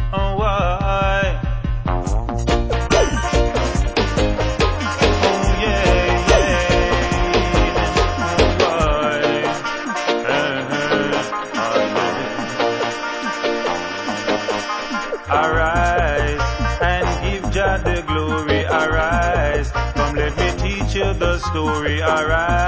Oh, why? Oh, yeah, yeah. Oh, why? Oh, yeah. Arise and give Jah the glory. Arise, come let me teach you the story. Arise.